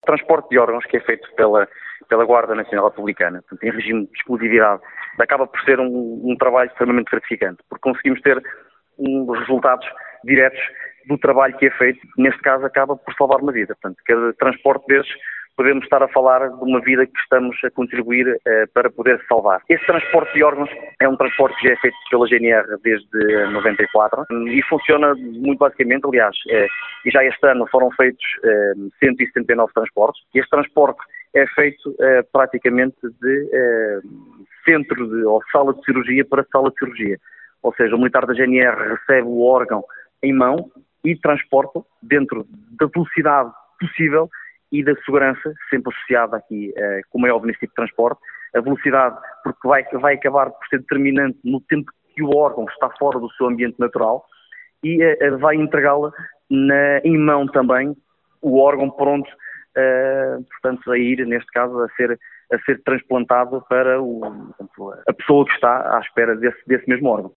transporte de órgãos que é feito pela Guarda Nacional Republicana, portanto, em regime de exclusividade, acaba por ser um trabalho extremamente gratificante, porque conseguimos ter resultados diretos do trabalho que é feito, neste caso acaba por salvar uma vida. Portanto, cada transporte desses podemos estar a falar de uma vida que estamos a contribuir para poder salvar. Esse transporte de órgãos é um transporte que já é feito pela GNR desde 94 e funciona muito basicamente, aliás, e já este ano foram feitos 179 transportes. Este transporte é feito praticamente de centro ou sala de cirurgia para sala de cirurgia. Ou seja, o militar da GNR recebe o órgão em mão e transporta dentro da velocidade possível e da segurança, sempre associada aqui, como é óbvio neste tipo de transporte, a velocidade, porque vai acabar por ser determinante no tempo que o órgão está fora do seu ambiente natural e vai entregá-la em mão também, o órgão pronto, portanto, a ir, neste caso, a ser transplantado para a pessoa que está à espera desse mesmo órgão.